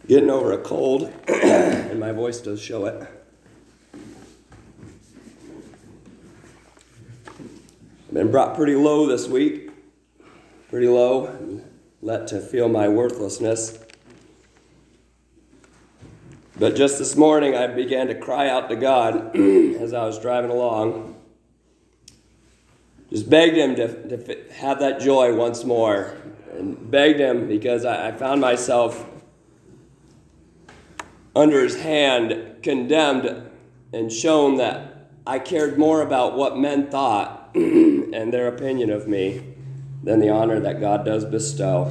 Getting over a cold, and my voice does show it. I've been brought pretty low this week. Pretty low, and let to feel my worthlessness. But just this morning, I began to cry out to God as I was driving along. Just begged him to have that joy once more. And begged him because I found myself under his hand, condemned and shown that I cared more about what men thought and their opinion of me than the honor that God does bestow.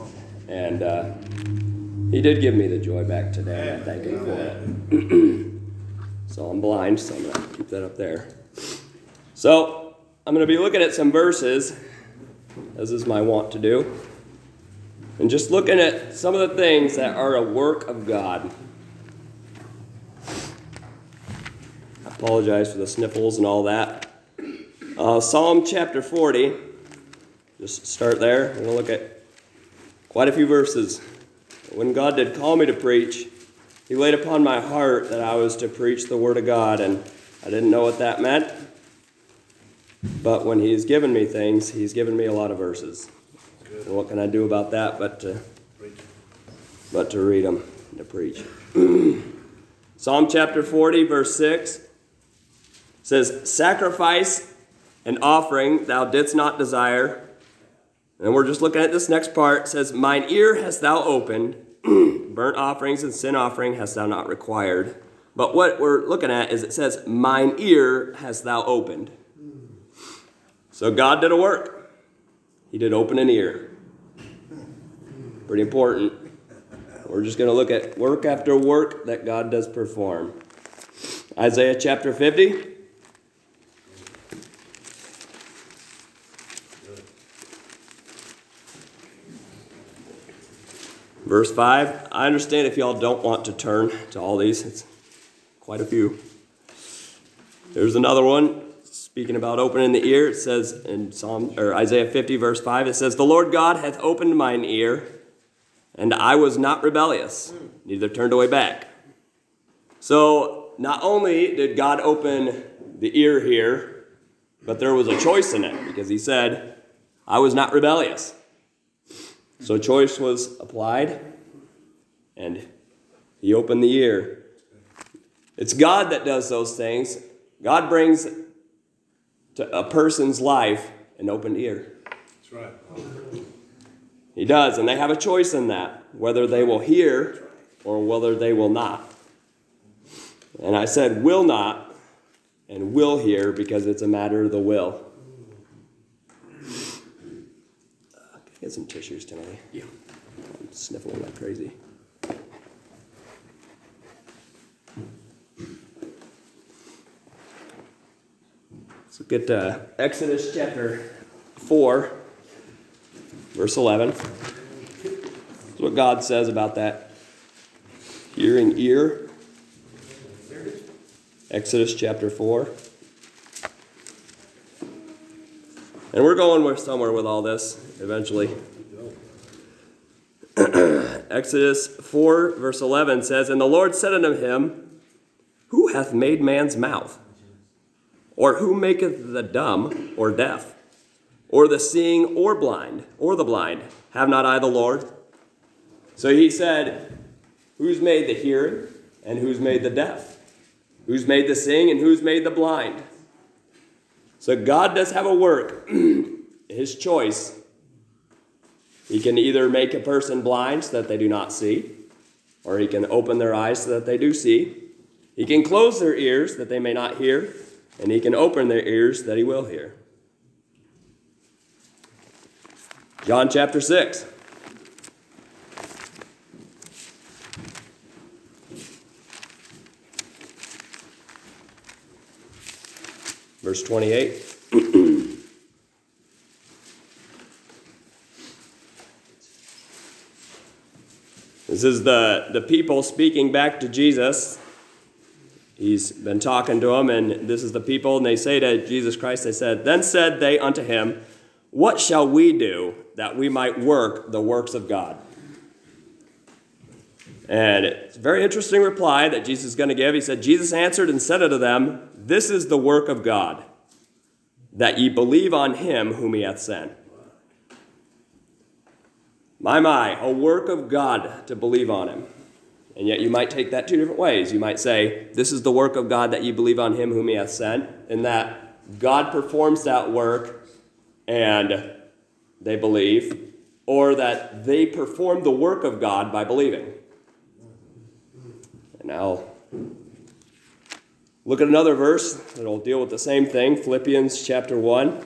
And he did give me the joy back today, and I thank him for it. So I'm blind, so I'm going to keep that up there. So I'm going to be looking at some verses, as is my wont to do, and just looking at some of the things that are a work of God. I apologize for the sniffles and all that. Psalm chapter 40, just start there. We're going to look at quite a few verses. When God did call me to preach, he laid upon my heart that I was to preach the word of God, and I didn't know what that meant. But when he's given me things, he's given me a lot of verses. And what can I do about that but to read them and to preach? Psalm chapter 40, verse 6 says, "Sacrifice and offering thou didst not desire." And we're just looking at this next part. It says, "Mine ear hast thou opened, burnt offerings and sin offering hast thou not required." But what we're looking at is it says, "Mine ear hast thou opened." So God did a work. He did open an ear. Pretty important. We're just going to look at work after work that God does perform. Isaiah chapter 50. Verse 5. I understand if y'all don't want to turn to all these. It's quite a few. There's another one. Speaking about opening the ear, it says in Isaiah 50, verse 5, it says, "The Lord God hath opened mine ear, and I was not rebellious, neither turned away back." So not only did God open the ear here, but there was a choice in it, because he said, "I was not rebellious." So choice was applied, and he opened the ear. It's God that does those things. God brings to a person's life an open ear. That's right. He does, and they have a choice in that, whether they will hear or whether they will not. And I said will not and will hear because it's a matter of the will. Can I get some tissues tonight? Yeah. I'm sniffling like crazy. Let's look at Exodus chapter 4, verse 11. That's what God says about that hearing ear. Exodus chapter 4. And we're going somewhere with all this eventually. Exodus 4, verse 11 says, "And the Lord said unto him, Who hath made man's mouth? Or who maketh the dumb or deaf? Or the seeing or blind? Or the blind? Have not I the Lord?" So he said, who's made the hearing and who's made the deaf? Who's made the seeing and who's made the blind? So God does have a work. His choice. He can either make a person blind so that they do not see, or he can open their eyes so that they do see. He can close their ears that they may not hear, and he can open their ears that he will hear. John chapter 6. Verse 28. This is the people speaking back to Jesus. He's been talking to them, and this is the people, and they say to Jesus Christ, they said, "Then said they unto him, What shall we do that we might work the works of God?" And it's a very interesting reply that Jesus is going to give. He said, Jesus answered and said unto them, This is the work of God, that ye believe on him whom he hath sent. My, a work of God to believe on him. And yet you might take that two different ways. You might say, this is the work of God that ye believe on him whom he hath sent, and that God performs that work and they believe, or that they perform the work of God by believing. And now, look at another verse that will deal with the same thing, Philippians chapter 1.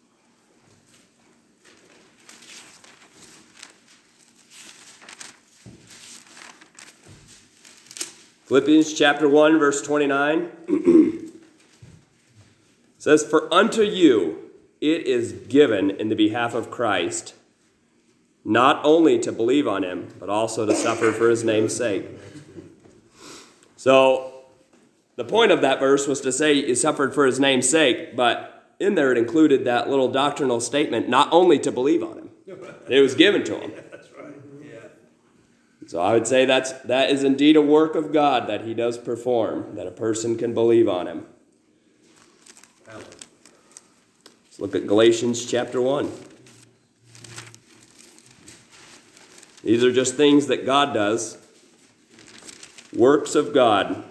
Philippians chapter 1, verse 29 says, For unto you it is given in the behalf of Christ, not only to believe on him, but also to suffer for his name's sake. So, the point of that verse was to say he suffered for his name's sake, but in there it included that little doctrinal statement, not only to believe on him. It was given to him. So I would say that is indeed a work of God that he does perform, that a person can believe on him. Let's look at Galatians chapter 1. These are just things that God does, works of God.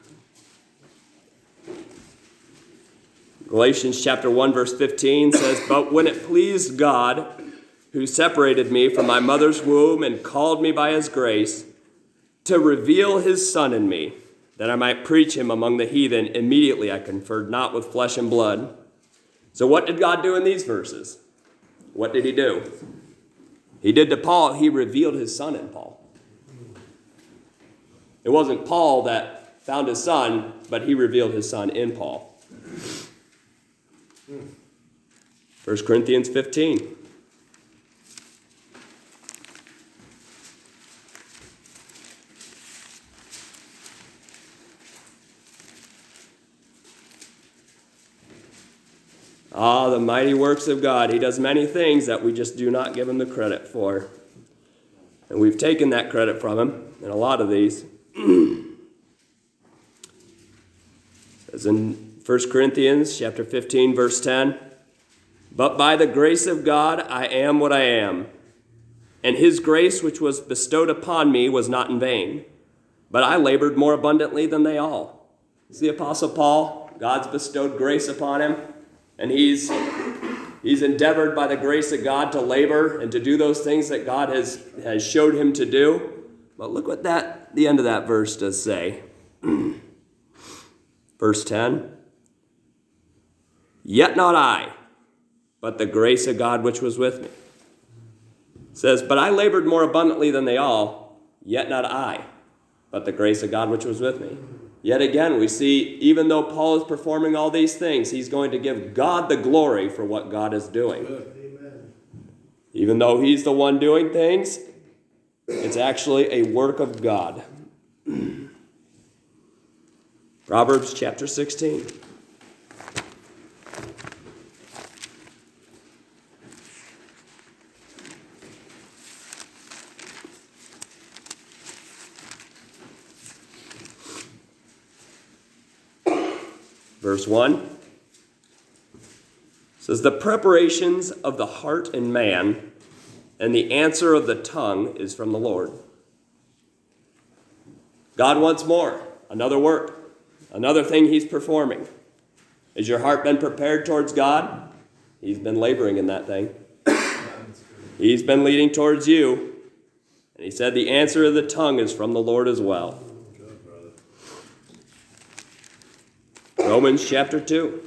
Galatians chapter 1, verse 15 says, But when it pleased God, who separated me from my mother's womb and called me by his grace, to reveal his Son in me, that I might preach him among the heathen, immediately I conferred not with flesh and blood. So what did God do in these verses? What did he do? He did to Paul, he revealed his Son in Paul. It wasn't Paul that found his Son, but he revealed his Son in Paul. 1 Corinthians 15. The mighty works of God. He does many things that we just do not give him the credit for. And we've taken that credit from him in a lot of these. As in 1 Corinthians chapter 15, verse 10, But by the grace of God I am what I am, and his grace which was bestowed upon me was not in vain, but I labored more abundantly than they all. It's the Apostle Paul. God's bestowed grace upon him. And he's endeavored by the grace of God to labor and to do those things that God has showed him to do. But look what the end of that verse does say. Verse 10. Yet not I, but the grace of God which was with me. It says, But I labored more abundantly than they all, yet not I, but the grace of God which was with me. Yet again, we see, even though Paul is performing all these things, he's going to give God the glory for what God is doing. Amen. Even though he's the one doing things, it's actually a work of God. Proverbs chapter 16. Verse 1 says, The preparations of the heart in man, and the answer of the tongue is from the Lord. God wants more, another work, another thing he's performing. Has your heart been prepared towards God? He's been laboring in that thing. He's been leading towards you. And he said the answer of the tongue is from the Lord as well. Romans chapter 2.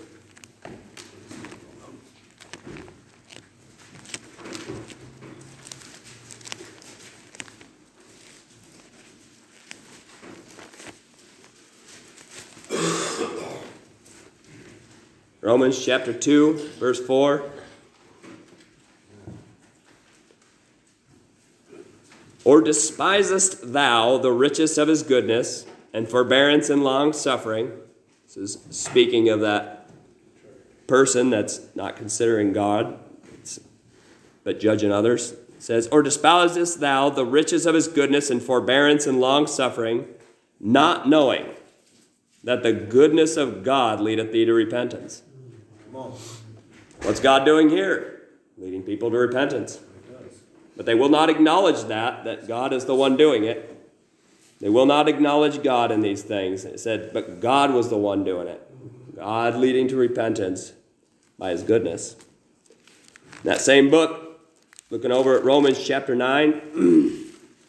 Romans chapter 2, verse 4. Or despisest thou the riches of his goodness and forbearance and long suffering? This is speaking of that person that's not considering God, but judging others. It says, or despisest thou the riches of his goodness and forbearance and long-suffering, not knowing that the goodness of God leadeth thee to repentance? Come on. What's God doing here? Leading people to repentance. But they will not acknowledge that God is the one doing it. They will not acknowledge God in these things. It said, but God was the one doing it. God leading to repentance by his goodness. In that same book, looking over at Romans chapter 9,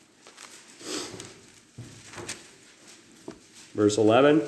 verse 11.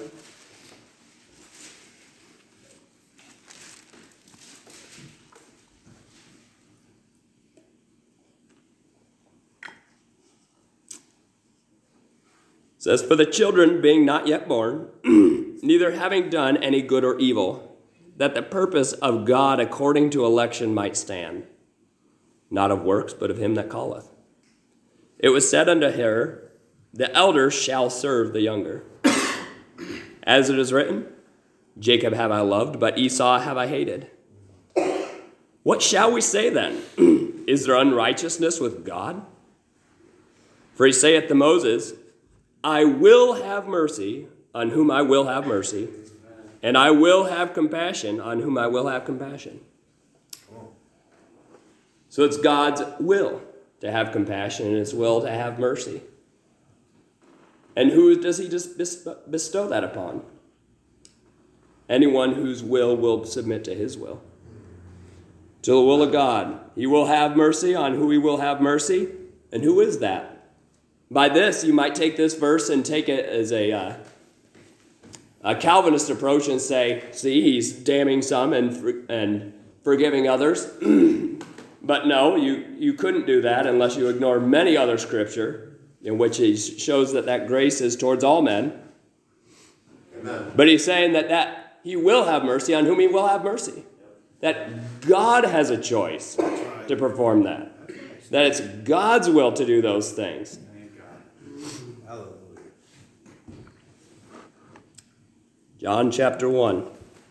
It says, for the children being not yet born, neither having done any good or evil, that the purpose of God according to election might stand, not of works, but of him that calleth. It was said unto her, the elder shall serve the younger. As it is written, Jacob have I loved, but Esau have I hated. What shall we say then? Is there unrighteousness with God? For he saith to Moses, I will have mercy on whom I will have mercy, and I will have compassion on whom I will have compassion. So it's God's will to have compassion and his will to have mercy. And who does he just bestow that upon? Anyone whose will submit to his will. To the will of God. He will have mercy on who he will have mercy. And who is that? By this, you might take this verse and take it as a Calvinist approach and say, see, he's damning some and forgiving others. But no, you couldn't do that unless you ignore many other scripture in which he shows that grace is towards all men. Amen. But he's saying that he will have mercy on whom he will have mercy. That God has a choice to perform that. That it's God's will to do those things. John chapter 1.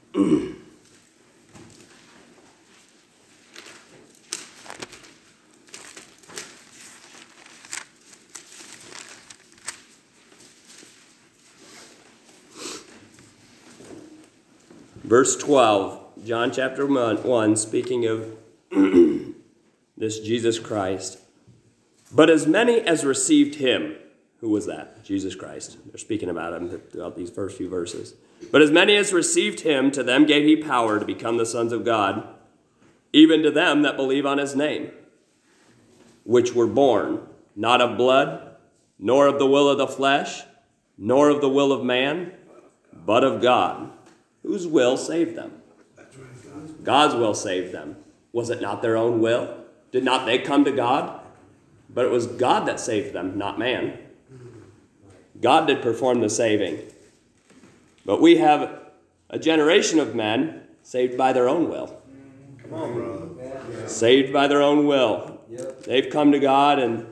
Verse 12, John chapter 1, speaking of this Jesus Christ. But as many as received him, who was that? Jesus Christ. They're speaking about him throughout these first few verses. But as many as received him, to them gave he power to become the sons of God, even to them that believe on his name, which were born, not of blood, nor of the will of the flesh, nor of the will of man, but of God, whose will saved them. God's will saved them. Was it not their own will? Did not they come to God? But it was God that saved them, not man. God did perform the saving. But we have a generation of men saved by their own will. Come on, brother. Saved by their own will. Yep. They've come to God and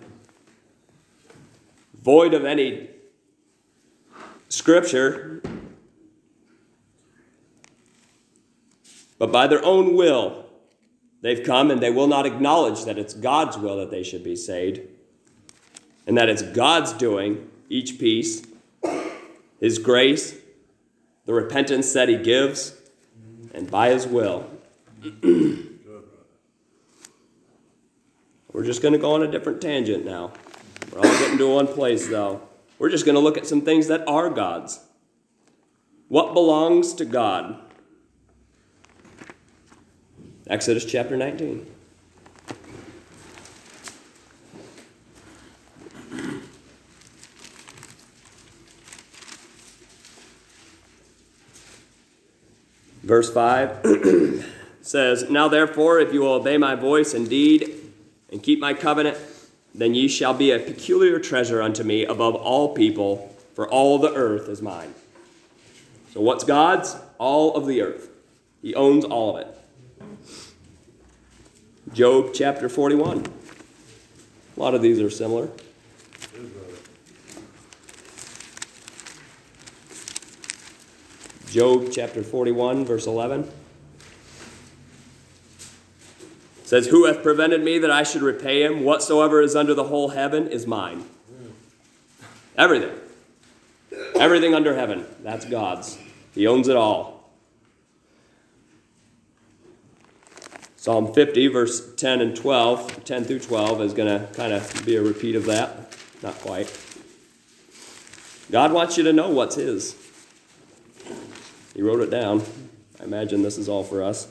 void of any scripture, but by their own will, they've come and they will not acknowledge that it's God's will that they should be saved, and that it's God's doing each piece, his grace, the repentance that he gives, and by his will. We're just going to go on a different tangent now. We're all getting to one place, though. We're just going to look at some things that are God's. What belongs to God? Exodus chapter 19. Verse 5 says, Now therefore, if you will obey my voice indeed, and keep my covenant, then ye shall be a peculiar treasure unto me above all people, for all the earth is mine. So what's God's? All of the earth. He owns all of it. Job chapter 41. A lot of these are similar. Job chapter 41, verse 11. says, who hath prevented me that I should repay him? Whatsoever is under the whole heaven is mine. Everything. Everything under heaven, that's God's. He owns it all. Psalm 50, verse 10 and 12, 10 through 12 is going to kind of be a repeat of that. Not quite. God wants you to know what's his. He wrote it down. I imagine this is all for us.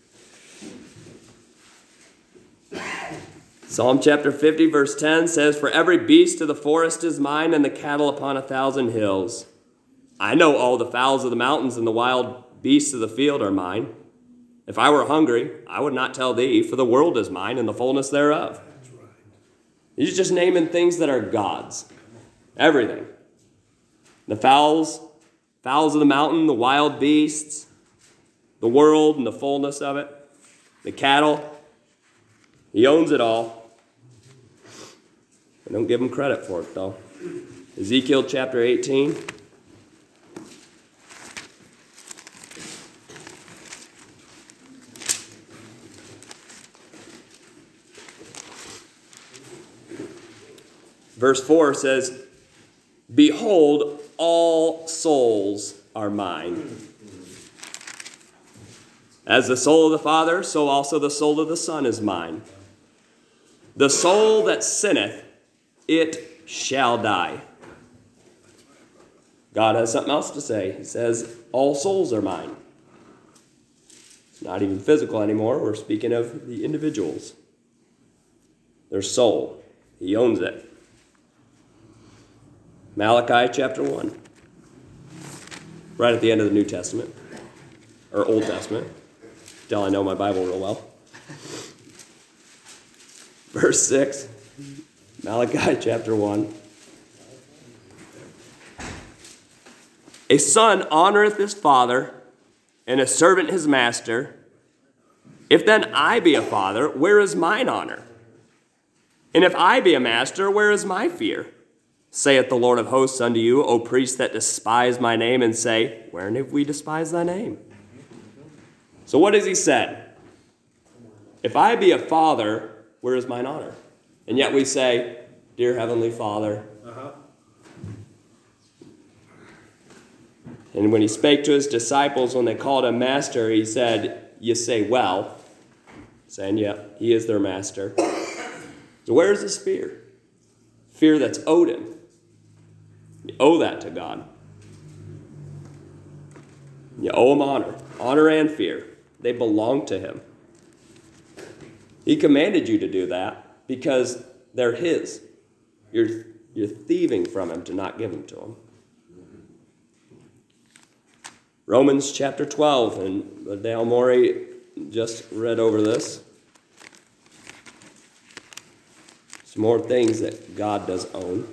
Psalm chapter 50, verse 10 says, for every beast of the forest is mine, and the cattle upon 1,000 hills. I know all the fowls of the mountains, and the wild beasts of the field are mine. If I were hungry, I would not tell thee, for the world is mine, and the fullness thereof. That's right. He's just naming things that are God's. Everything. The fowls of the mountain, the wild beasts, the world and the fullness of it, the cattle. He owns it all. I don't give him credit for it, though. Ezekiel chapter 18. Verse 4 says, behold, all souls are mine. As the soul of the Father, so also the soul of the Son is mine. The soul that sinneth, it shall die. God has something else to say. He says, all souls are mine. It's not even physical anymore. We're speaking of the individuals. Their soul. He owns it. Malachi chapter 1. Right at the end of the New Testament. Or Old Testament. Till I know my Bible real well. Verse 6. Malachi chapter 1. A son honoreth his father, and a servant his master. If then I be a father, where is mine honor? And if I be a master, where is my fear? Saith the Lord of hosts unto you, O priests that despise my name, and say, wherein have we despised thy name? So what has he said? If I be a father, where is mine honor? And yet we say, dear Heavenly Father. And when he spake to his disciples, when they called him master, he said, you say well. Saying, yeah, he is their master. So where is this fear? Fear that's owed him. You owe that to God. You owe him honor. Honor and fear. They belong to him. He commanded you to do that because they're his. You're thieving from him to not give them to him. Romans chapter 12, and Dale Morey just read over this. Some more things that God does own.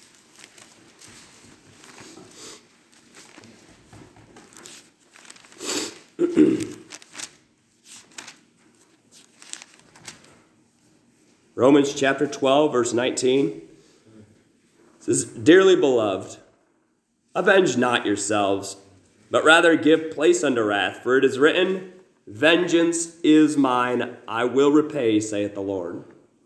Romans chapter 12, verse 19 says, dearly beloved, avenge not yourselves, but rather give place unto wrath, for it is written, vengeance is mine, I will repay, saith the Lord.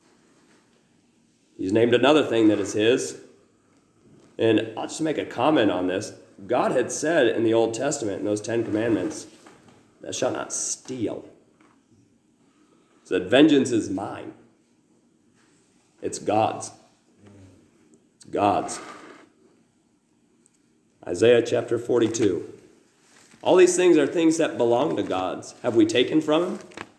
He's named another thing that is his. And I'll just make a comment on this. God had said in the Old Testament, in those 10 commandments, thou shalt not steal. He said, vengeance is mine. It's God's. It's God's. Isaiah chapter 42. All these things are things that belong to God's. Have we taken from him?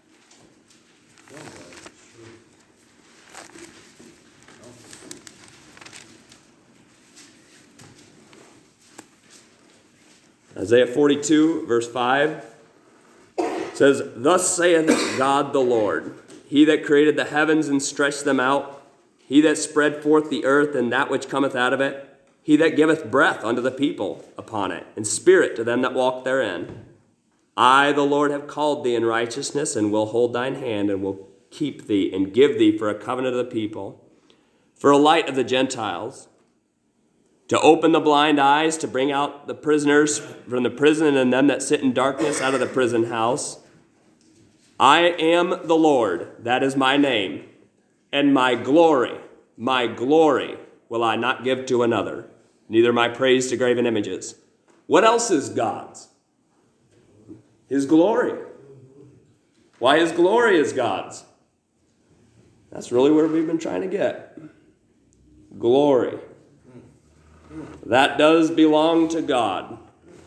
Isaiah 42, verse 5 says, thus saith God the Lord, he that created the heavens and stretched them out, he that spread forth the earth and that which cometh out of it, he that giveth breath unto the people upon it, and spirit to them that walk therein. I, the Lord, have called thee in righteousness, and will hold thine hand, and will keep thee, and give thee for a covenant of the people, for a light of the Gentiles, to open the blind eyes, to bring out the prisoners from the prison, and them that sit in darkness out of the prison house, I am the Lord, that is my name, and my glory will I not give to another, neither my praise to graven images. What else is God's? His glory. Why his glory is God's? That's really where we've been trying to get. Glory. That does belong to God.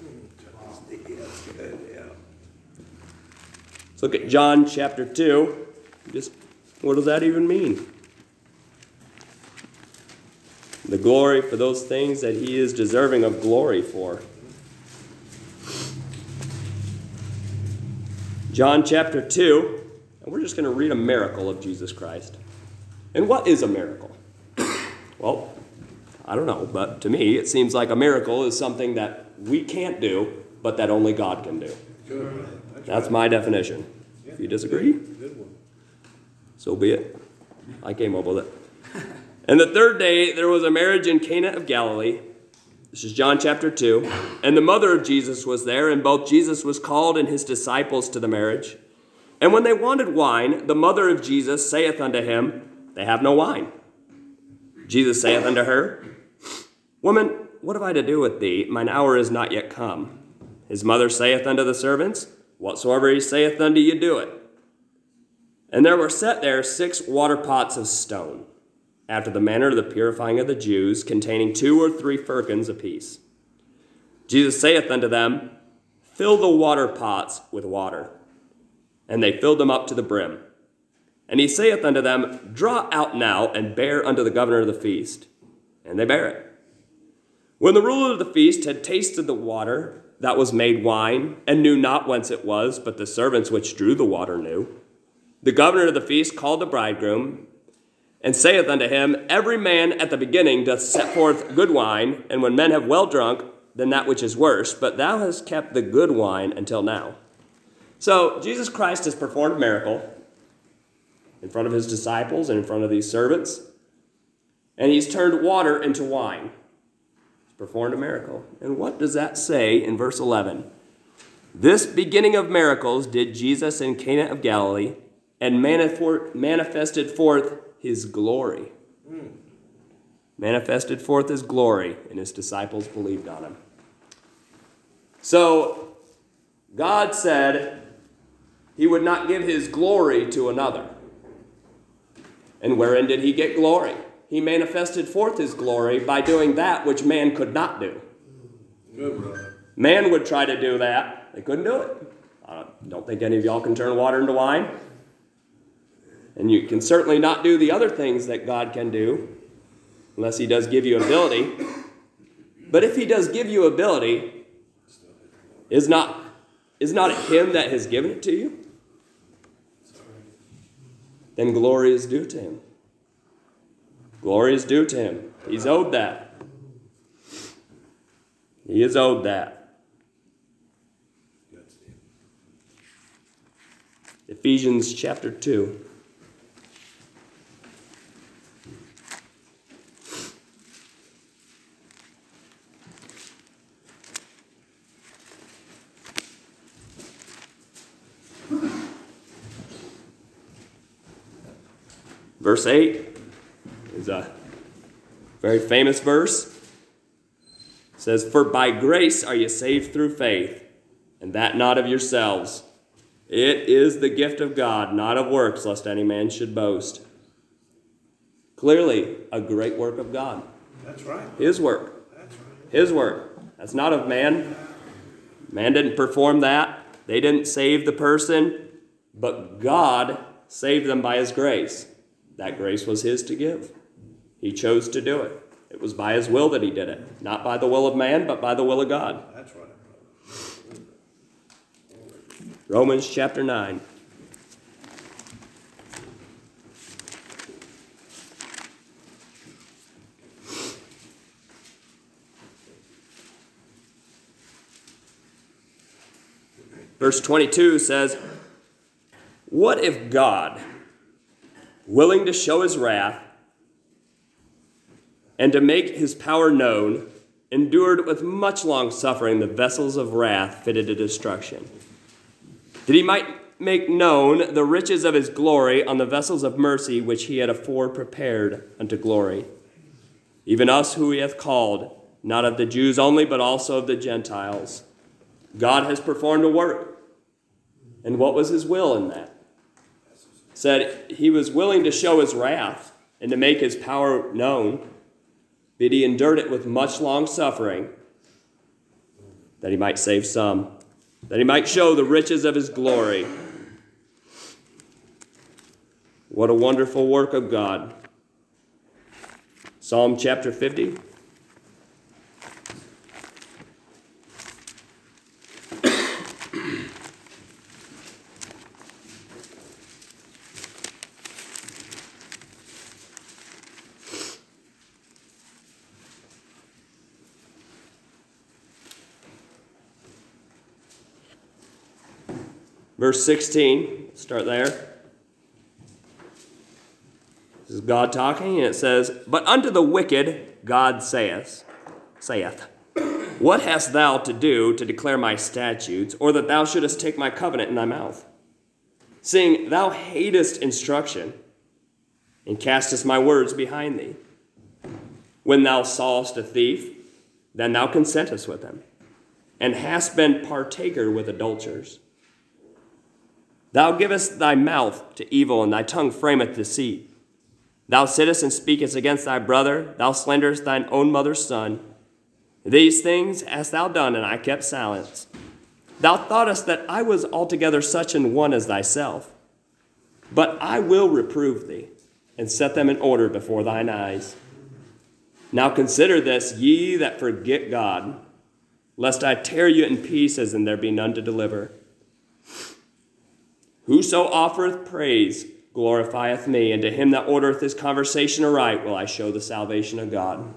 Let's look at John chapter 2. What does that even mean? The glory for those things that he is deserving of glory for. John chapter 2, and we're just going to read a miracle of Jesus Christ. And what is a miracle? Well, I don't know, but to me it seems like a miracle is something that we can't do, but that only God can do. That's my definition. If you disagree, so be it. I came up with it. And the third day there was a marriage in Cana of Galilee. This is John chapter 2. And the mother of Jesus was there, and both Jesus was called and his disciples to the marriage. And when they wanted wine, the mother of Jesus saith unto him, They have no wine. Jesus saith unto her, Woman, what have I to do with thee? Mine hour is not yet come. His mother saith unto the servants, Whatsoever he saith unto you, do it. And there were set there 6 water pots of stone, after the manner of the purifying of the Jews, containing 2 or 3 firkins apiece. Jesus saith unto them, Fill the water pots with water. And they filled them up to the brim. And he saith unto them, Draw out now, and bear unto the governor of the feast. And they bare it. When the ruler of the feast had tasted the water that was made wine, and knew not whence it was, but the servants which drew the water knew, the governor of the feast called the bridegroom, and saith unto him, Every man at the beginning doth set forth good wine, and when men have well drunk, then that which is worse, but thou hast kept the good wine until now. So Jesus Christ has performed a miracle in front of his disciples and in front of these servants, and he's turned water into wine. He's performed a miracle. And what does that say in verse 11? This beginning of miracles did Jesus in Cana of Galilee, and manifested forth his glory. Manifested forth his glory, and his disciples believed on him. So, God said he would not give his glory to another. And wherein did he get glory? He manifested forth his glory by doing that which man could not do. Good, brother. Man would try to do that. They couldn't do it. I don't think any of y'all can turn water into wine. And you can certainly not do the other things that God can do, unless he does give you ability. But if he does give you ability, is not it him that has given it to you? Then glory is due to him. Glory is due to him. He's owed that. He is owed that. Ephesians chapter 2. Verse 8 is a very famous verse. It says, For by grace are you saved through faith, and that not of yourselves. It is the gift of God, not of works, lest any man should boast. Clearly, a great work of God. That's right. His work. That's right. His work. That's not of man. Man didn't perform that. They didn't save the person, but God saved them by his grace. That grace was his to give. He chose to do it. It was by his will that he did it. Not by the will of man, but by the will of God. That's right. Romans chapter 9. Verse 22 says, What if God, willing to show his wrath and to make his power known, endured with much long suffering the vessels of wrath fitted to destruction, that he might make known the riches of his glory on the vessels of mercy which he had afore prepared unto glory. Even us who he hath called, not of the Jews only, but also of the Gentiles. God has performed a work. And what was his will in that? Said he was willing to show his wrath and to make his power known, but he endured it with much long suffering, that he might save some, that he might show the riches of his glory. What a wonderful work of God. Psalm chapter 50. Verse 16, start there. This is God talking, and it says, But unto the wicked God saith, What hast thou to do to declare my statutes, or that thou shouldest take my covenant in thy mouth? Seeing thou hatest instruction, and castest my words behind thee. When thou sawest a thief, then thou consentest with him, and hast been partaker with adulterers. Thou givest thy mouth to evil, and thy tongue frameth deceit. Thou sittest and speakest against thy brother. Thou slanderest thine own mother's son. These things hast thou done, and I kept silence. Thou thoughtest that I was altogether such an one as thyself. But I will reprove thee, and set them in order before thine eyes. Now consider this, ye that forget God, lest I tear you in pieces, and there be none to deliver. Whoso offereth praise glorifieth me, and to him that ordereth his conversation aright will I show the salvation of God.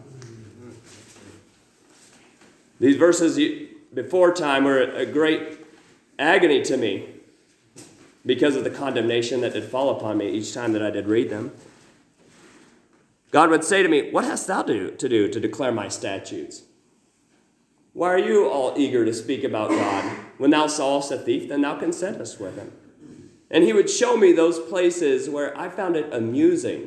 These verses before time were a great agony to me because of the condemnation that did fall upon me each time that I did read them. God would say to me, What hast thou to do to declare my statutes? Why are you all eager to speak about God? When thou sawest a thief, then thou consentest with him. And he would show me those places where I found it amusing.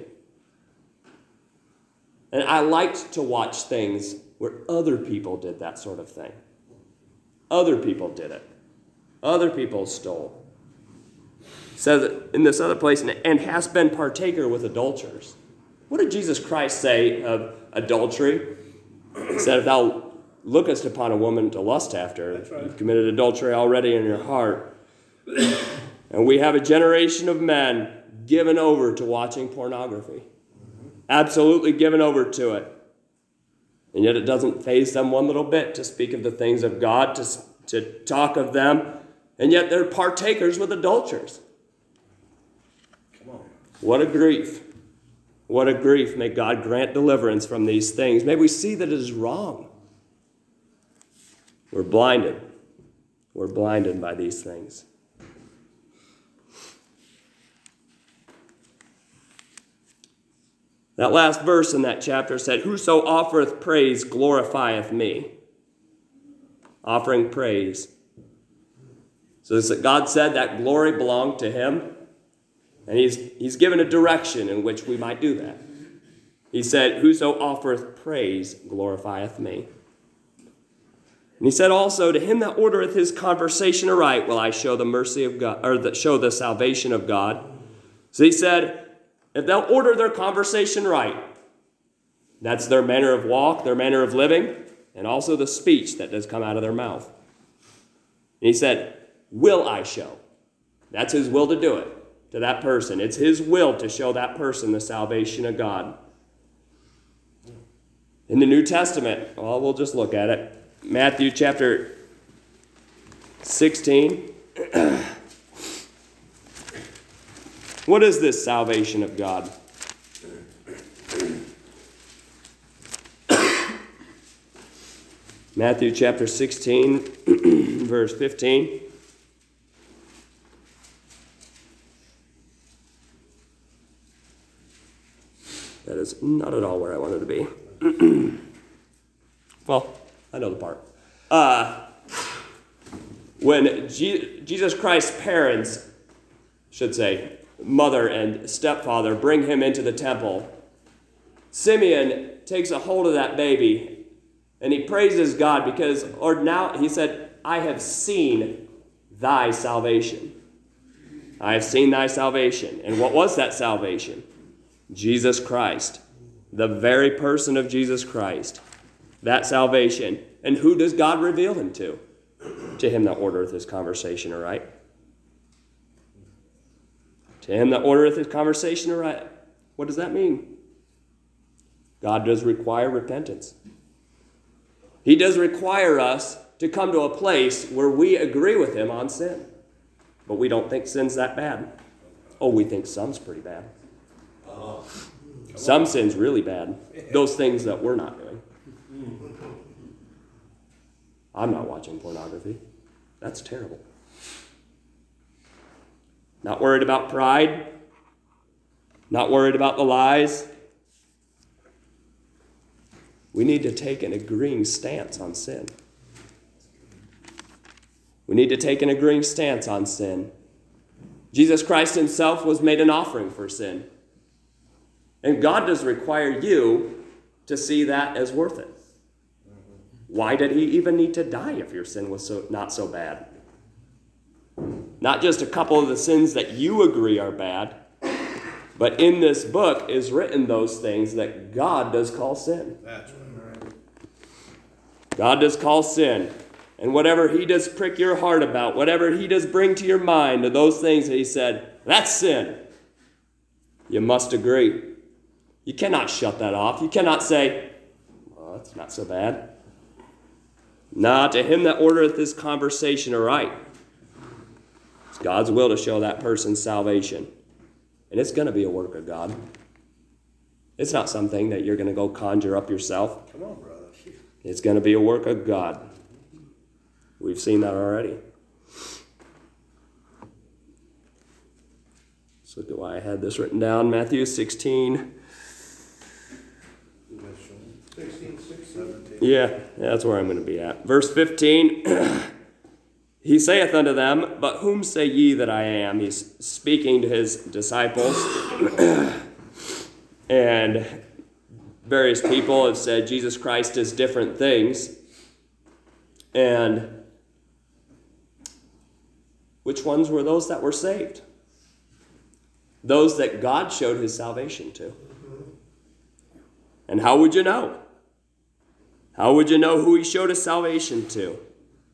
And I liked to watch things where other people did that sort of thing. Other people did it. Other people stole. It says in this other place, and hast been partaker with adulterers. What did Jesus Christ say of adultery? He said, if thou lookest upon a woman to lust after, right, you've committed adultery already in your heart. And we have a generation of men given over to watching pornography. Absolutely given over to it. And yet it doesn't faze them one little bit to speak of the things of God, to talk of them. And yet they're partakers with adulterers. Come on. What a grief. What a grief. May God grant deliverance from these things. May we see that it is wrong. We're blinded. We're blinded by these things. That last verse in that chapter said, Whoso offereth praise glorifieth me. Offering praise. So God said that glory belonged to him. And he's given a direction in which we might do that. He said, Whoso offereth praise glorifieth me. And he said also, To him that ordereth his conversation aright will I show the mercy of God, or show the salvation of God. So he said, if they'll order their conversation right, that's their manner of walk, their manner of living, and also the speech that does come out of their mouth. And he said, will I show? That's his will to do it to that person. It's his will to show that person the salvation of God. In the New Testament, well, we'll just look at it. Matthew chapter 16. What is this salvation of God? Matthew chapter 16, verse 15. That is not at all where I wanted to be. Well, I know the part. When Jesus Christ's parents mother and stepfather bring him into the temple, Simeon takes a hold of that baby and he praises God because, or now he said, I have seen thy salvation. I have seen thy salvation. And what was that salvation? Jesus Christ. The very person of Jesus Christ. That salvation. And who does God reveal him to? To him that ordereth his conversation aright. To him that ordereth his conversation aright. What does that mean? God does require repentance. He does require us to come to a place where we agree with him on sin. But we don't think sin's that bad. Oh, we think some's pretty bad. Some sin's really bad. Those things that we're not doing. I'm not watching pornography. That's terrible. Not worried about pride. Not worried about the lies. We need to take an agreeing stance on sin. We need to take an agreeing stance on sin. Jesus Christ himself was made an offering for sin. And God does require you to see that as worth it. Why did he even need to die if your sin was not so bad? Not just a couple of the sins that you agree are bad, but in this book is written those things that God does call sin. That's right. God does call sin. And whatever he does prick your heart about, whatever he does bring to your mind, to those things that he said, that's sin. You must agree. You cannot shut that off. You cannot say, well, that's not so bad. Nah, to him that ordereth this conversation aright. It's God's will to show that person salvation. And it's going to be a work of God. It's not something that you're going to go conjure up yourself. Come on, brother. It's going to be a work of God. We've seen that already. Let's look at why I had this written down. Matthew 16. 17. Yeah, that's where I'm going to be at. Verse 15. He saith unto them, but whom say ye that I am? He's speaking to his disciples. And various people have said Jesus Christ is different things. And which ones were those that were saved? Those that God showed his salvation to. And how would you know? How would you know who he showed his salvation to? It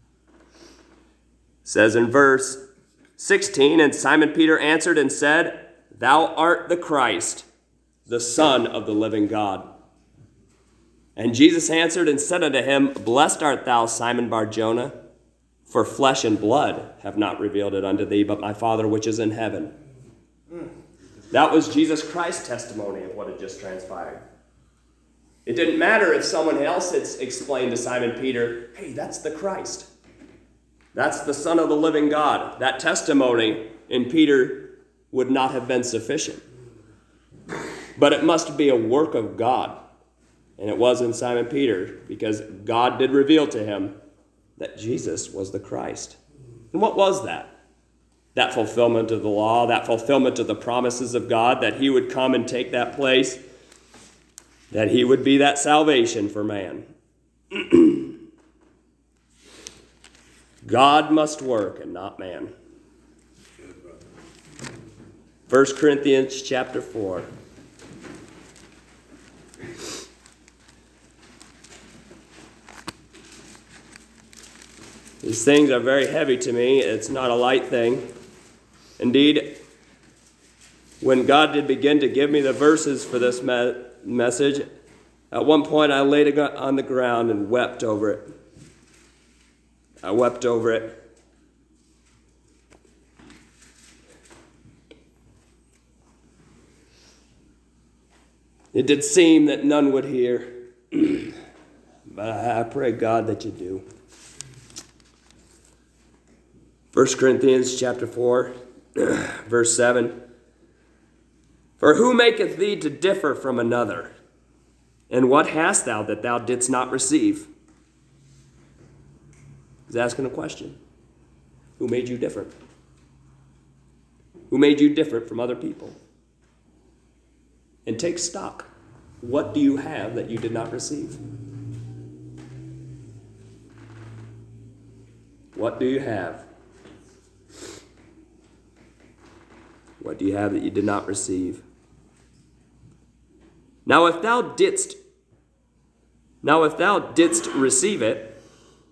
says in verse 16, and Simon Peter answered and said, Thou art the Christ, the Son of the living God. And Jesus answered and said unto him, Blessed art thou, Simon Bar-Jonah, for flesh and blood have not revealed it unto thee, but my Father which is in heaven. That was Jesus Christ's testimony of what had just transpired. It didn't matter if someone else had explained to Simon Peter, hey, that's the Christ. That's the Son of the living God. That testimony in Peter would not have been sufficient. But it must be a work of God. And it was in Simon Peter, because God did reveal to him that Jesus was the Christ. And what was that? That fulfillment of the law, that fulfillment of the promises of God, that he would come and take that place, that he would be that salvation for man. God must work and not man. 1 Corinthians chapter 4. These things are very heavy to me. It's not a light thing. Indeed, when God did begin to give me the verses for this message, at one point I laid it on the ground and wept over it. I wept over it. It did seem that none would hear, but I pray, God, that you do. 1 Corinthians chapter 4, verse 7. For who maketh thee to differ from another? And what hast thou that thou didst not receive? He's asking a question. Who made you different? who made you different from other people. And take stock. What do you have that you did not receive? What do you have? What do you have that you did not receive? Now if thou didst receive it,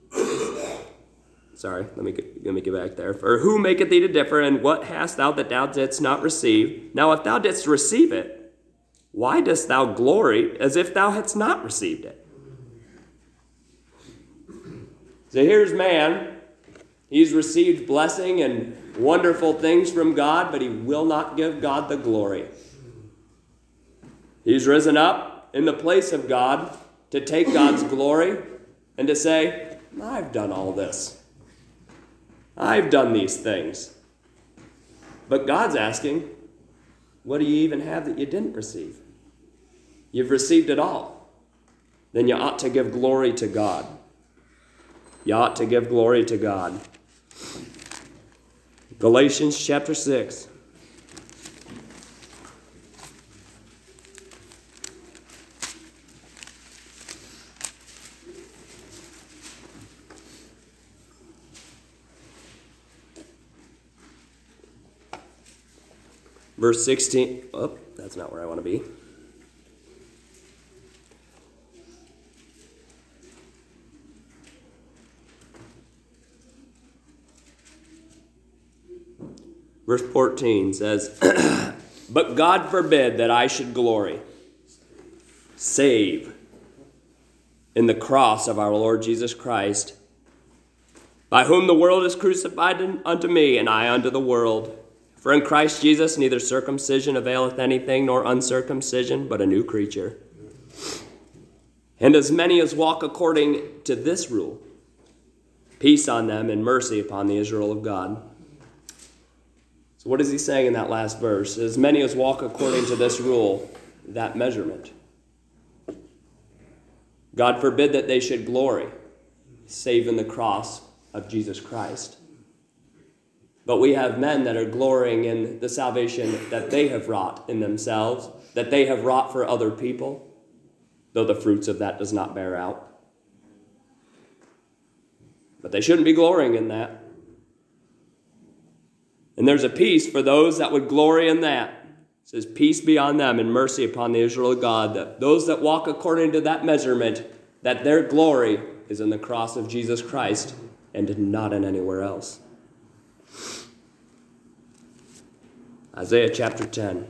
sorry, let me get back there. For who maketh thee to differ, and what hast thou that thou didst not receive? Now if thou didst receive it, why dost thou glory as if thou hadst not received it? So here's man. He's received blessing and wonderful things from God, but he will not give God the glory. He's risen up in the place of God to take God's glory and to say, I've done all this. I've done these things. But God's asking, what do you even have that you didn't receive? You've received it all. Then you ought to give glory to God. You ought to give glory to God. Galatians chapter 6. Verse 16. Oh, that's not where I want to be. Verse 14 says, But God forbid that I should glory, save in the cross of our Lord Jesus Christ, by whom the world is crucified unto me, and I unto the world. For in Christ Jesus neither circumcision availeth anything, nor uncircumcision, but a new creature. And as many as walk according to this rule, peace on them and mercy upon the Israel of God. So what is he saying in that last verse? As many as walk according to this rule, that measurement. God forbid that they should glory, save in the cross of Jesus Christ. But we have men that are glorying in the salvation that they have wrought in themselves, that they have wrought for other people, though the fruits of that does not bear out. But they shouldn't be glorying in that. And there's a peace for those that would glory in that. It says, peace be on them and mercy upon the Israel of God. That those that walk according to that measurement, that their glory is in the cross of Jesus Christ and not in anywhere else. Isaiah chapter 10.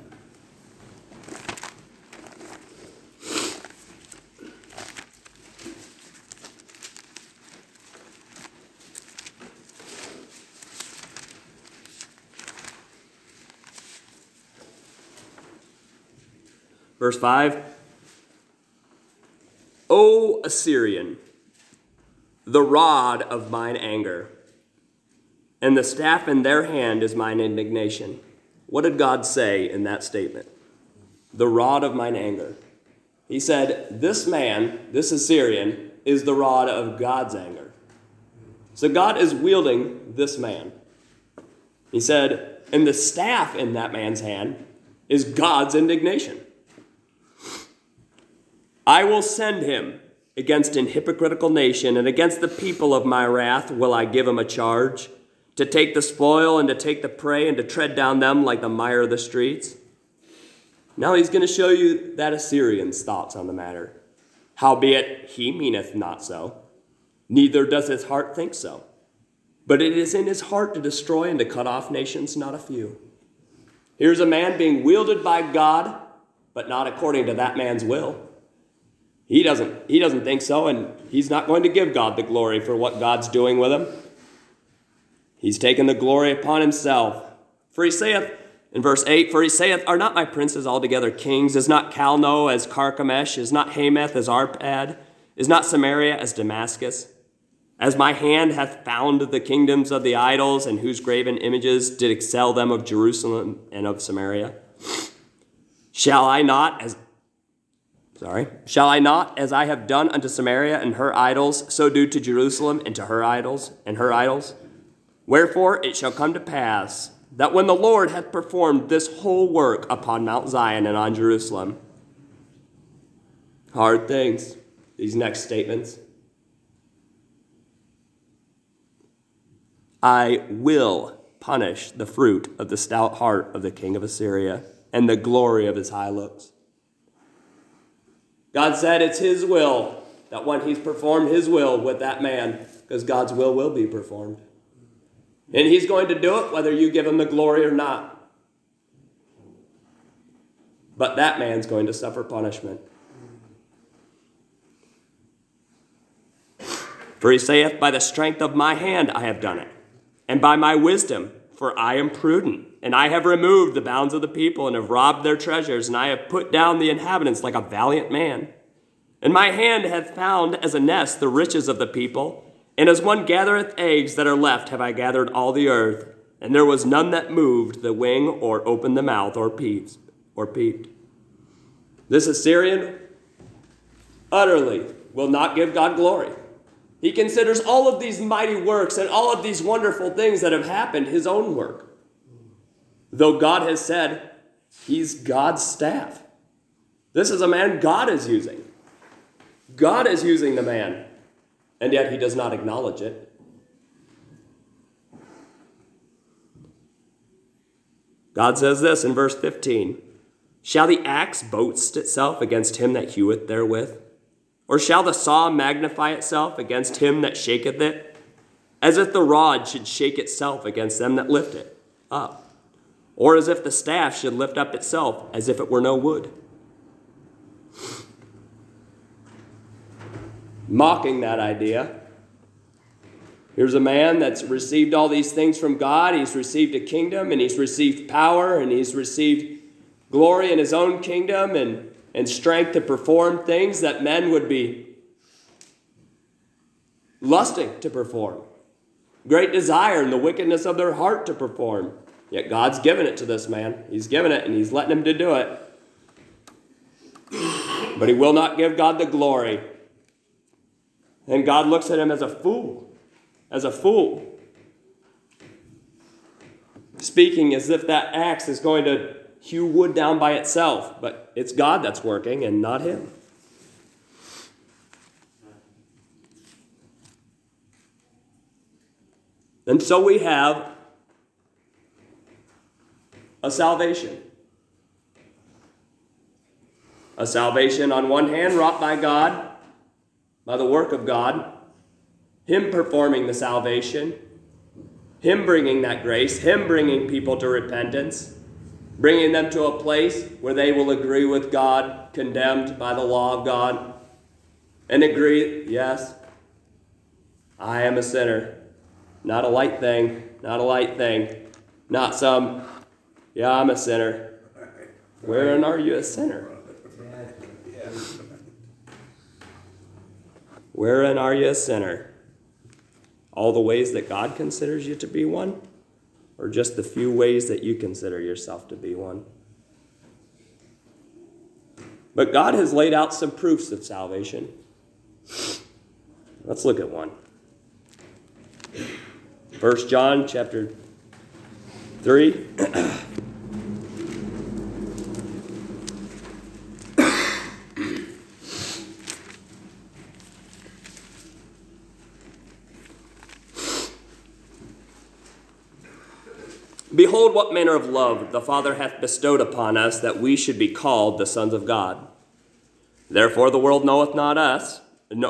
Verse 5, O Assyrian, the rod of mine anger, and the staff in their hand is mine indignation. What did God say in that statement? The rod of mine anger. He said, this man, this Assyrian, is the rod of God's anger. So God is wielding this man. He said, and the staff in that man's hand is God's indignation. I will send him against an hypocritical nation, and against the people of my wrath will I give him a charge, to take the spoil and to take the prey and to tread down them like the mire of the streets. Now he's going to show you that Assyrian's thoughts on the matter. Howbeit he meaneth not so, neither does his heart think so. But it is in his heart to destroy and to cut off nations, not a few. Here's a man being wielded by God, but not according to that man's will. He doesn't think so, and he's not going to give God the glory for what God's doing with him. He's taken the glory upon himself. For he saith, in verse 8, for he saith, are not my princes altogether kings? Is not Calno as Carchemish? Is not Hamath as Arpad? Is not Samaria as Damascus? As my hand hath found the kingdoms of the idols, and whose graven images did excel them of Jerusalem and of Samaria? Shall I not, as I have done unto Samaria and her idols, so do to Jerusalem and to her idols and her idols? Wherefore it shall come to pass, that when the Lord hath performed this whole work upon Mount Zion and on Jerusalem, hard things, these next statements, I will punish the fruit of the stout heart of the king of Assyria and the glory of his high looks. God said it's his will that when he's performed his will with that man, because God's will be performed. And he's going to do it whether you give him the glory or not. But that man's going to suffer punishment. For he saith, by the strength of my hand I have done it, and by my wisdom, for I am prudent. And I have removed the bounds of the people, and have robbed their treasures, and I have put down the inhabitants like a valiant man. And my hand hath found as a nest the riches of the people, and as one gathereth eggs that are left have I gathered all the earth, and there was none that moved the wing or opened the mouth or peeped. This Assyrian utterly will not give God glory. He considers all of these mighty works and all of these wonderful things that have happened his own work. Though God has said he's God's staff. This is a man God is using. God is using the man, and yet he does not acknowledge it. God says this in verse 15, shall the axe boast itself against him that heweth therewith? Or shall the saw magnify itself against him that shaketh it? As if the rod should shake itself against them that lift it up. Or as if the staff should lift up itself as if it were no wood. Mocking that idea. Here's a man that's received all these things from God. He's received a kingdom, and he's received power, and he's received glory in his own kingdom, and strength to perform things that men would be lusting to perform. Great desire in the wickedness of their heart to perform. Yet God's given it to this man. He's given it, and he's letting him to do it. But he will not give God the glory. And God looks at him as a fool. As a fool. Speaking as if that axe is going to hew wood down by itself, but it's God that's working and not him. And so we have a salvation. A salvation on one hand wrought by God, by the work of God, him performing the salvation, him bringing that grace, him bringing people to repentance, bringing them to a place where they will agree with God, condemned by the law of God, and agree, yes, I am a sinner. Not a light thing, not some, yeah, I'm a sinner. Wherein are you a sinner? Wherein are you a sinner? All the ways that God considers you to be one? Or just the few ways that you consider yourself to be one? But God has laid out some proofs of salvation. Let's look at one. 1 John chapter 3. Behold, what manner of love the Father hath bestowed upon us, that we should be called the sons of God. Therefore the world knoweth us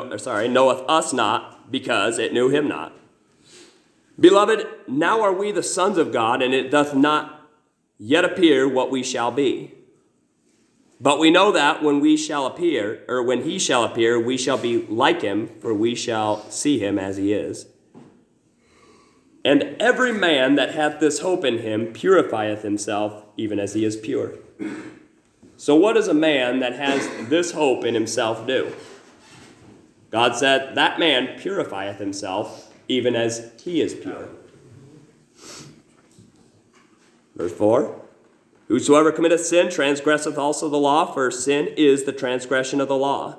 not, because it knew him not. Beloved, now are we the sons of God, and it doth not yet appear what we shall be. But we know that when he shall appear, we shall be like him, for we shall see him as he is. And every man that hath this hope in him purifieth himself, even as he is pure. So what does a man that has this hope in himself do? God said, that man purifieth himself, even as he is pure. Verse 4, whosoever committeth sin transgresseth also the law, for sin is the transgression of the law.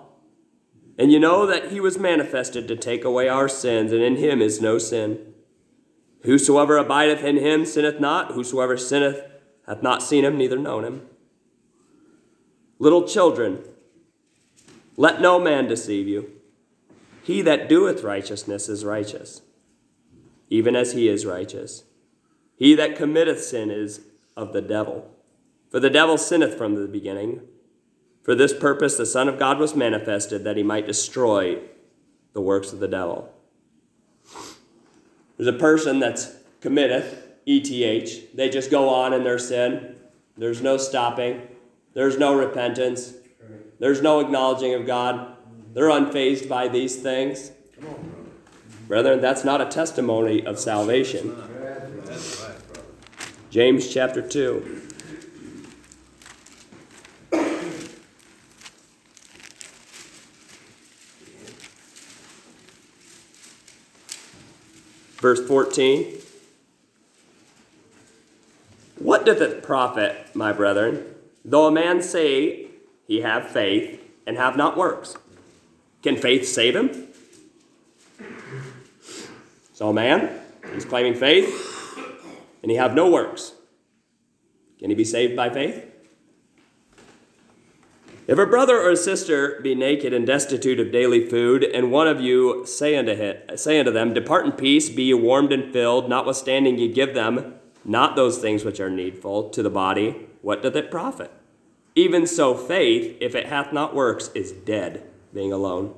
And you know that he was manifested to take away our sins, and in him is no sin. Whosoever abideth in him sinneth not. Whosoever sinneth hath not seen him, neither known him. Little children, let no man deceive you. He that doeth righteousness is righteous, even as he is righteous. He that committeth sin is of the devil. For the devil sinneth from the beginning. For this purpose the Son of God was manifested, that he might destroy the works of the devil. There's a person that's committeth, ETH. They just go on in their sin. There's no stopping. There's no repentance. There's no acknowledging of God. They're unfazed by these things. Come on, brother. Brethren, that's not a testimony of salvation. That's right, brother. James chapter 2. Verse 14. What doth it profit, my brethren, though a man say he have faith and have not works? Can faith save him? So a man, he's claiming faith, and he have no works. Can he be saved by faith? If a brother or a sister be naked and destitute of daily food, and one of you say unto them, Depart in peace, be ye warmed and filled, notwithstanding ye give them not those things which are needful to the body, what doth it profit? Even so faith, if it hath not works, is dead, being alone.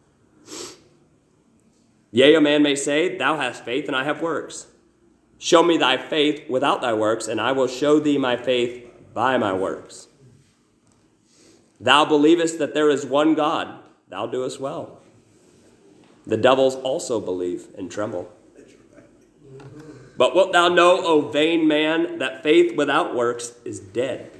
Yea, a man may say, Thou hast faith, and I have works. Show me thy faith without thy works, and I will show thee my faith by my works. Thou believest that there is one God, thou doest well. The devils also believe and tremble. But wilt thou know, O vain man, that faith without works is dead?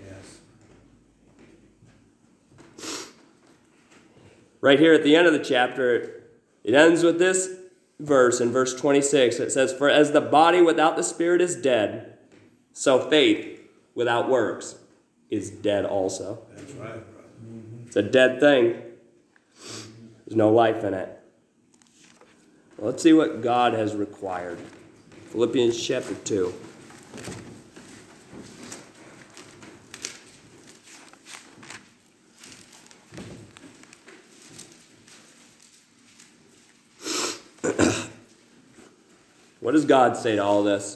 Yes. Right here at the end of the chapter, it ends with this verse in verse 26. It says, For as the body without the spirit is dead, so faith without works is dead also. That's right, brother. It's a dead thing. There's no life in it. Well, let's see what God has required. Philippians chapter 2. What does God say to all this?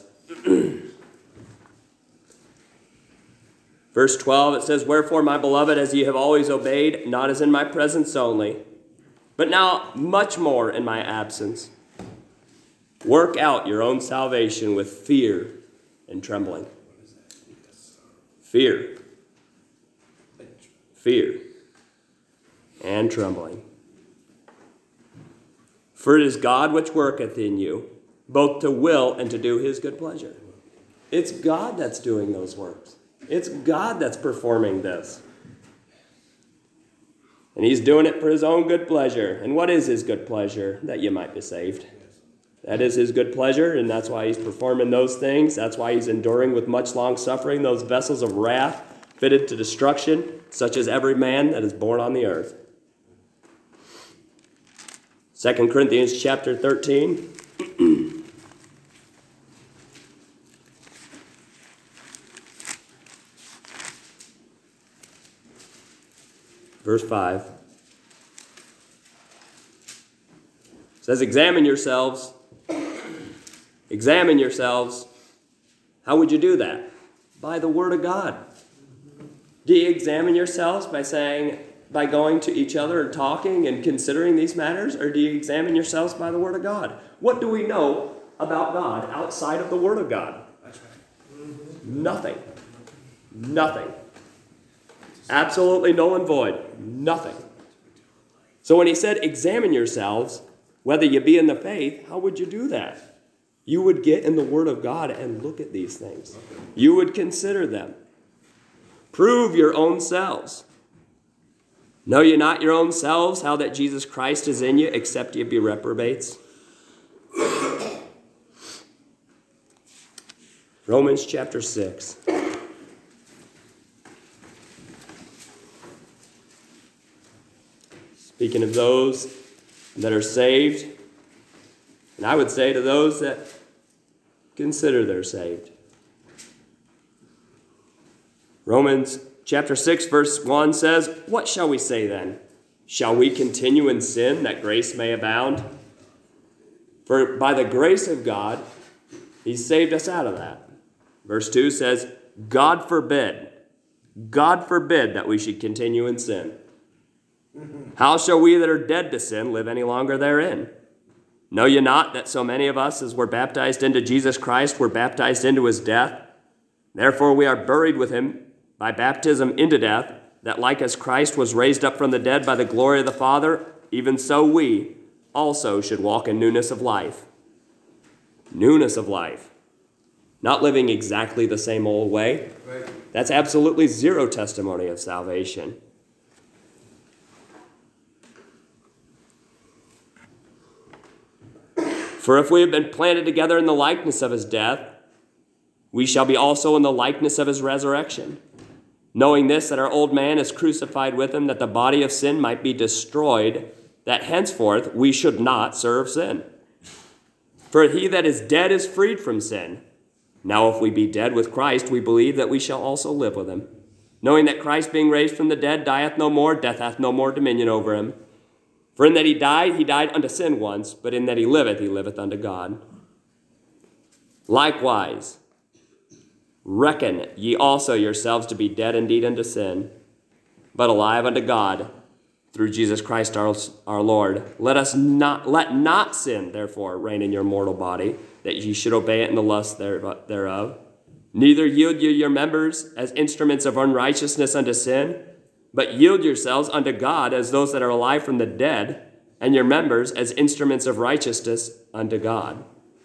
Verse 12, it says, Wherefore, my beloved, as ye have always obeyed, not as in my presence only, but now much more in my absence, work out your own salvation with fear and trembling. Fear. Fear and trembling. For it is God which worketh in you, both to will and to do his good pleasure. It's God that's doing those works. It's God that's performing this. And he's doing it for his own good pleasure. And what is his good pleasure? That you might be saved. That is his good pleasure, and that's why he's performing those things. That's why he's enduring with much long suffering those vessels of wrath fitted to destruction, such as every man that is born on the earth. 2 Corinthians chapter 13. Verse 5. It says, Examine yourselves. Examine yourselves. How would you do that? By the word of God. Do you examine yourselves by going to each other and talking and considering these matters? Or do you examine yourselves by the word of God? What do we know about God outside of the word of God? That's right. Nothing. Nothing. Absolutely null and void. Nothing. So when he said, examine yourselves, whether you be in the faith, how would you do that? You would get in the Word of God and look at these things. You would consider them. Prove your own selves. Know ye not your own selves how that Jesus Christ is in you, except ye be reprobates? Romans chapter 6. Speaking of those that are saved, and I would say to those that consider they're saved. Romans chapter 6, verse 1 says, "What shall we say then? Shall we continue in sin that grace may abound? For by the grace of God, he saved us out of that." Verse 2 says, God forbid that we should continue in sin. How shall we that are dead to sin live any longer therein? Know ye not that so many of us as were baptized into Jesus Christ were baptized into his death? Therefore we are buried with him by baptism into death, that like as Christ was raised up from the dead by the glory of the Father, even so we also should walk in newness of life. Newness of life. Not living exactly the same old way. Right. That's absolutely zero testimony of salvation. For if we have been planted together in the likeness of his death, we shall be also in the likeness of his resurrection. Knowing this, that our old man is crucified with him, that the body of sin might be destroyed, that henceforth we should not serve sin. For he that is dead is freed from sin. Now if we be dead with Christ, we believe that we shall also live with him. Knowing that Christ being raised from the dead dieth no more, death hath no more dominion over him. For in that he died unto sin once, but in that he liveth unto God. Likewise, reckon ye also yourselves to be dead indeed unto sin, but alive unto God through Jesus Christ our Lord. Let not sin, therefore, reign in your mortal body, that ye should obey it in the lust thereof. Neither yield ye your members as instruments of unrighteousness unto sin, but yield yourselves unto God as those that are alive from the dead, and your members as instruments of righteousness unto God.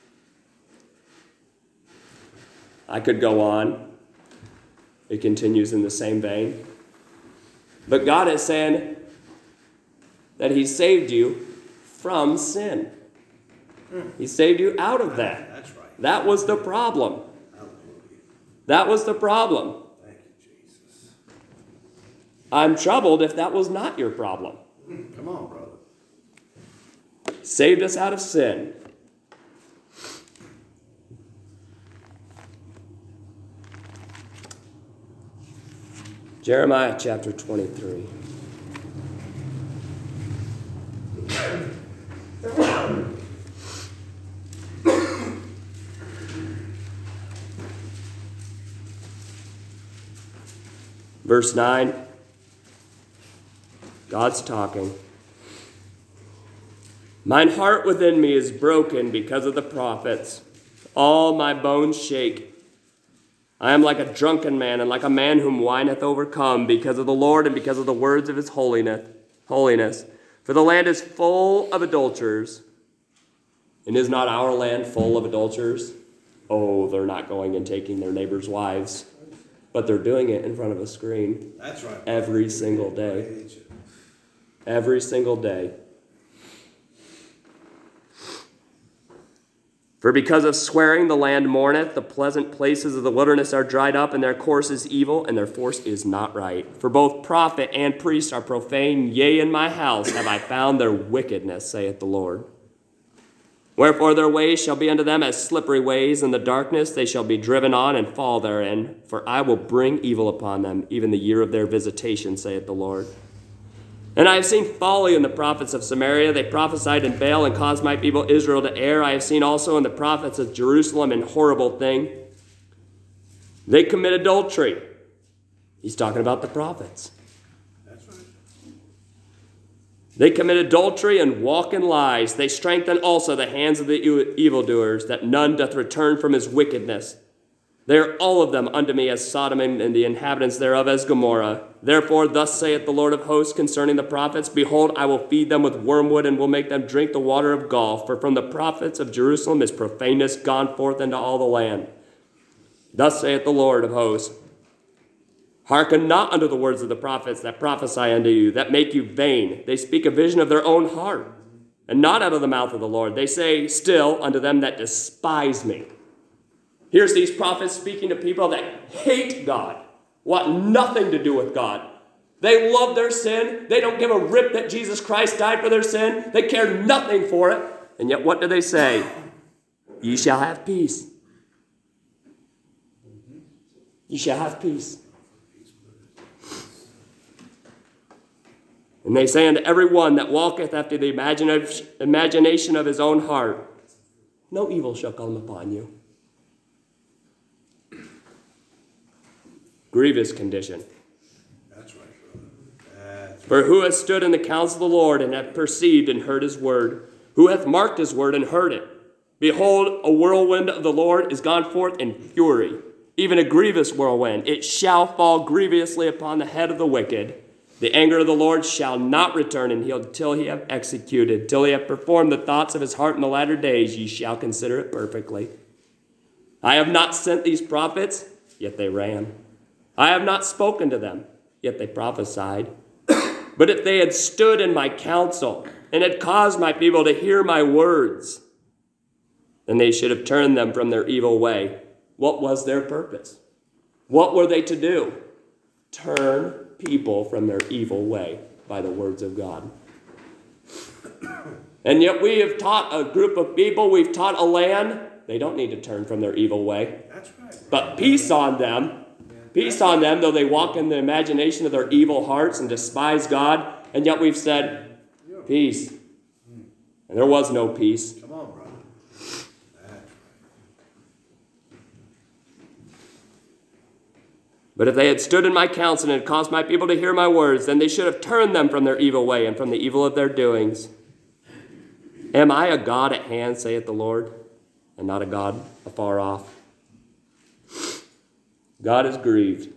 I could go on. It continues in the same vein. But God is saying that he saved you from sin. He saved you out of that. That's right. That was the problem. Hallelujah. That was the problem. Thank you, Jesus. I'm troubled if that was not your problem. Come on, brother. Saved us out of sin. Jeremiah chapter 23. Verse 9. God's talking. Mine heart within me is broken because of the prophets. All my bones shake. I am like a drunken man, and like a man whom wine hath overcome, because of the Lord and because of the words of his holiness. For the land is full of adulterers. And is not our land full of adulterers? Oh, they're not going and taking their neighbors' wives, but they're doing it in front of a screen. That's right. Every single day. Every single day. For because of swearing the land mourneth, the pleasant places of the wilderness are dried up, and their course is evil, and their force is not right. For both prophet and priest are profane, yea, in my house have I found their wickedness, saith the Lord. Wherefore their ways shall be unto them as slippery ways, in the darkness they shall be driven on and fall therein. For I will bring evil upon them, even the year of their visitation, saith the Lord. And I have seen folly in the prophets of Samaria. They prophesied in Baal and caused my people Israel to err. I have seen also in the prophets of Jerusalem an horrible thing. They commit adultery. He's talking about the prophets. That's right. They commit adultery and walk in lies. They strengthen also the hands of the evildoers, that none doth return from his wickedness. They are all of them unto me as Sodom, and the inhabitants thereof as Gomorrah. Therefore thus saith the Lord of hosts concerning the prophets, Behold, I will feed them with wormwood, and will make them drink the water of gall. For from the prophets of Jerusalem is profaneness gone forth into all the land. Thus saith the Lord of hosts, Hearken not unto the words of the prophets that prophesy unto you, that make you vain. They speak a vision of their own heart, and not out of the mouth of the Lord. They say still unto them that despise me. Here's these prophets speaking to people that hate God, want nothing to do with God. They love their sin. They don't give a rip that Jesus Christ died for their sin. They care nothing for it. And yet what do they say? Ye shall have peace. You shall have peace. And they say unto every one that walketh after the imagination of his own heart, no evil shall come upon you. Grievous condition. That's right, brother. That's For who hath stood in the counsel of the Lord, and hath perceived and heard his word? Who hath marked his word and heard it? Behold, a whirlwind of the Lord is gone forth in fury, even a grievous whirlwind. It shall fall grievously upon the head of the wicked. The anger of the Lord shall not return until he have executed, till he have performed the thoughts of his heart in the latter days. Ye shall consider it perfectly. I have not sent these prophets, yet they ran. I have not spoken to them, yet they prophesied. But if they had stood in my counsel, and had caused my people to hear my words, then they should have turned them from their evil way. What was their purpose? What were they to do? Turn people from their evil way by the words of God. And yet we have taught a group of people, we've taught a land, they don't need to turn from their evil way. right. But peace on them, though they walk in the imagination of their evil hearts and despise God. And yet we've said, peace. And there was no peace. Come on, brother. That's right. But if they had stood in my counsel and had caused my people to hear my words, then they should have turned them from their evil way and from the evil of their doings. Am I a God at hand, saith the Lord, and not a God afar off? God is grieved.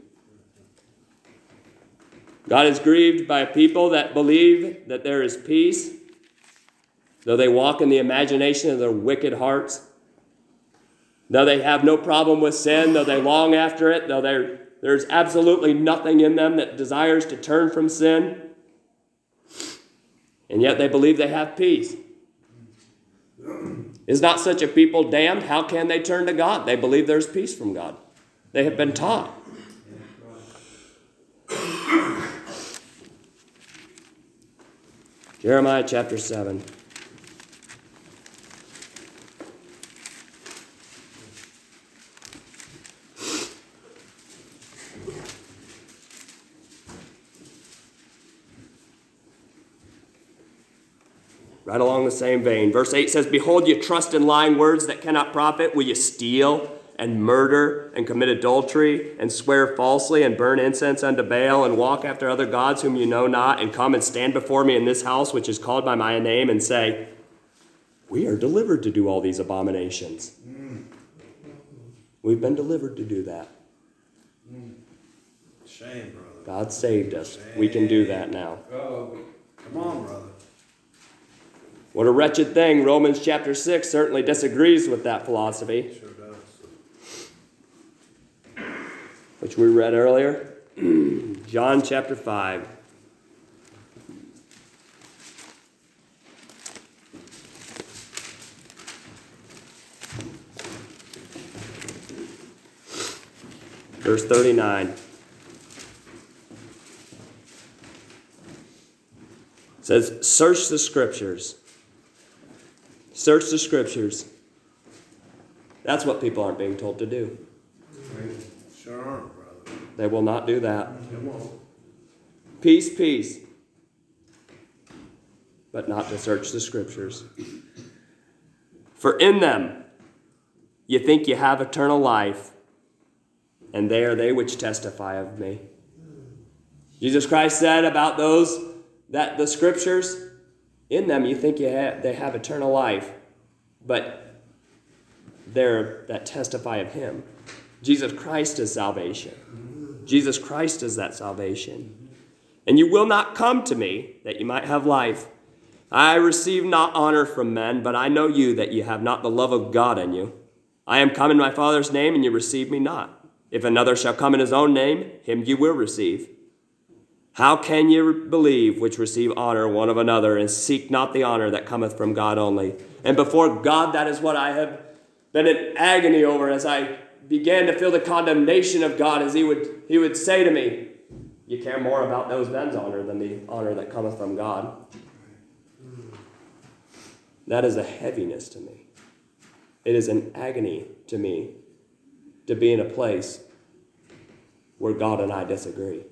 God is grieved by people that believe that there is peace, though they walk in the imagination of their wicked hearts, though they have no problem with sin, though they long after it, though there's absolutely nothing in them that desires to turn from sin, and yet they believe they have peace. Is not such a people damned? How can they turn to God? They believe there's peace from God. They have been taught. Jeremiah chapter 7. Right along the same vein. Verse 8 says, Behold, you trust in lying words that cannot profit. Will you steal and murder and commit adultery and swear falsely and burn incense unto Baal and walk after other gods whom you know not and come and stand before me in this house which is called by my name and say, we are delivered to do all these abominations. We've been delivered to do that. Shame, brother. God saved us. We can do that now. Come on, brother. What a wretched thing. Romans chapter 6 certainly disagrees with that philosophy, Sure does. which we read earlier. John chapter 5. Verse 39. It says, search the scriptures. Search the scriptures. That's what people aren't being told to do. Sure aren't, brother. They will not do that. They won't. Peace, peace. But not to search the scriptures. For in them you think you have eternal life, and they are they which testify of me. Jesus Christ said about those that the scriptures, in them you think they have eternal life, but they're that testify of him. Jesus Christ is salvation. Jesus Christ is that salvation. And you will not come to me that you might have life. I receive not honor from men, but I know you that you have not the love of God in you. I am come in my Father's name, and you receive me not. If another shall come in his own name, him you will receive. How can you believe which receive honor one of another, and seek not the honor that cometh from God only? And before God, that is what I have been in agony over as I began to feel the condemnation of God, as he would say to me, you care more about those men's honor than the honor that cometh from God. That is a heaviness to me. It is an agony to me to be in a place where God and I disagree.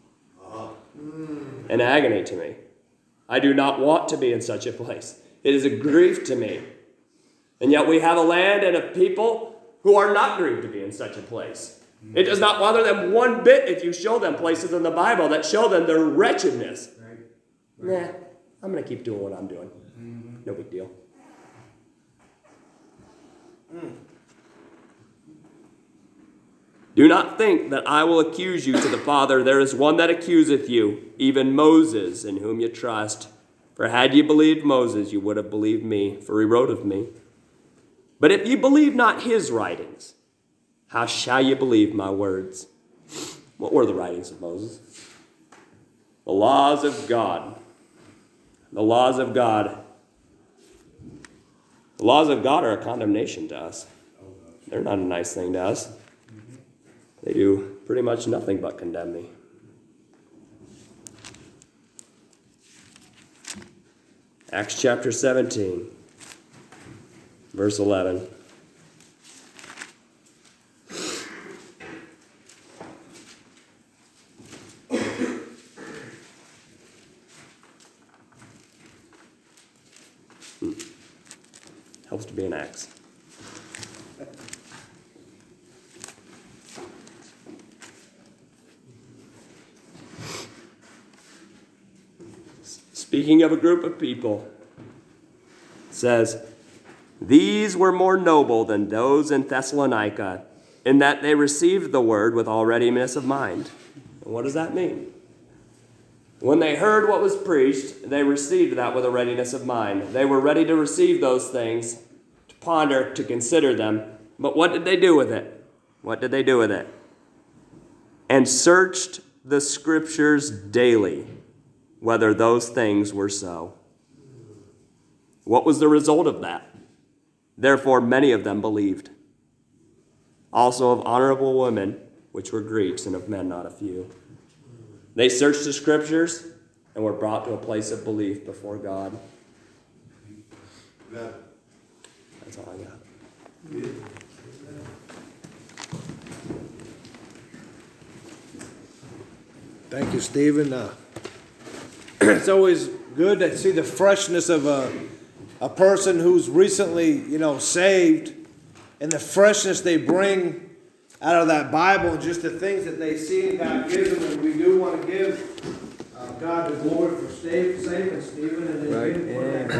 An agony to me. I do not want to be in such a place. It is a grief to me. And yet we have a land and a people who are not grieved to be in such a place. It does not bother them one bit if you show them places in the Bible that show them their wretchedness. Nah, I'm going to keep doing what I'm doing. No big deal. Do not think that I will accuse you to the Father. There is one that accuseth you, even Moses, in whom you trust. For had ye believed Moses, you would have believed me, for he wrote of me. But if ye believe not his writings, how shall ye believe my words? What were the writings of Moses? The laws of God. The laws of God. The laws of God are a condemnation to us. They're not a nice thing to us. They do pretty much nothing but condemn me. Acts chapter 17, verse 11. Helps to be an Acts. Speaking of a group of people, it says, these were more noble than those in Thessalonica, in that they received the word with all readiness of mind. And what does that mean? When they heard what was preached, they received that with a readiness of mind. They were ready to receive those things, to ponder, to consider them. But what did they do with it? What did they do with it? And searched the scriptures daily, whether those things were so. What was the result of that? Therefore, many of them believed. Also of honorable women, which were Greeks, and of men not a few. They searched the scriptures and were brought to a place of belief before God. That's all I got. Thank you, Stephen. It's always good to see the freshness of a person who's recently, saved, and the freshness they bring out of that Bible, and just the things that they see and God gives them. And we do want to give God the glory for saving Stephen and then